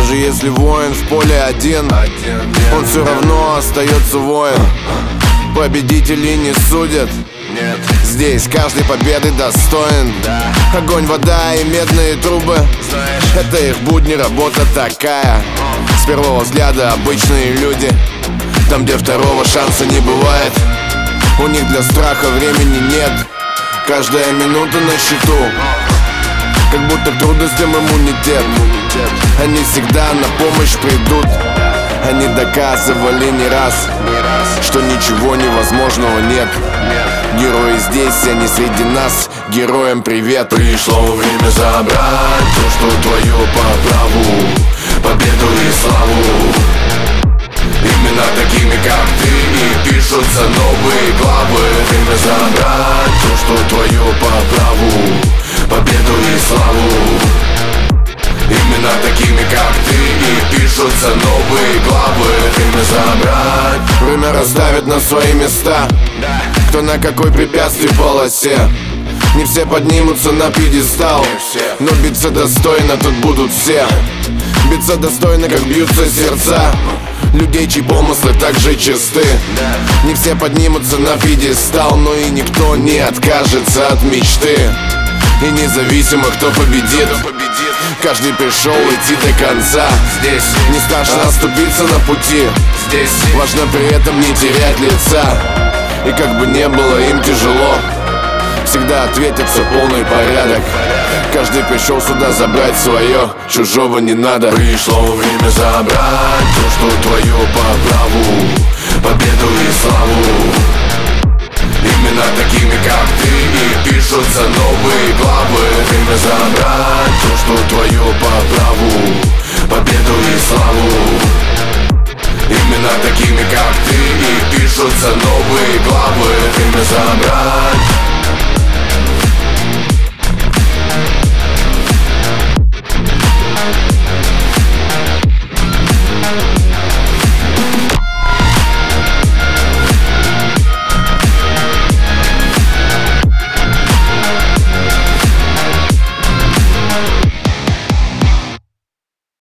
Даже если воин в поле один, он все равно остается воин. Победителей не судят, здесь каждой победы достоин. Огонь, вода и медные трубы, это их будни, работа такая. С первого взгляда обычные люди, там, где второго шанса не бывает. У них для страха времени нет, каждая минута на счету, как будто к трудностям иммунитет. Они всегда на помощь придут. Они доказывали не раз, что ничего невозможного нет. Герои здесь, они среди нас. Героям привет. Пришло время забрать то, что твое по праву, победу и славу. Именно такими, как ты, и пишутся новые главы. Время забрать то, что твое по праву, победу и славу. Именно такими, как ты, и пишутся новые главы. Время забрать. Время расставит на свои места, кто на какой препятствий полосе. Не все поднимутся на пьедестал, но биться достойно тут будут все. Биться достойно, как бьются сердца людей, чьи помыслы так же чисты. Не все поднимутся на пьедестал, но и никто не откажется от мечты. И независимо, кто победит, каждый пришел идти до конца. Здесь не страшно оступиться на пути, здесь важно при этом не терять лица. И как бы не было им тяжело, всегда ответится полный порядок. Каждый пришел сюда забрать свое, чужого не надо. Пришло время забрать то, что твое по праву, победу и славу. Именно такими, как ты, и пишутся новые главы. Время забрать то, что твое по праву, победу и славу. Именно такими, как ты, и пишутся новые главы. Время забрать.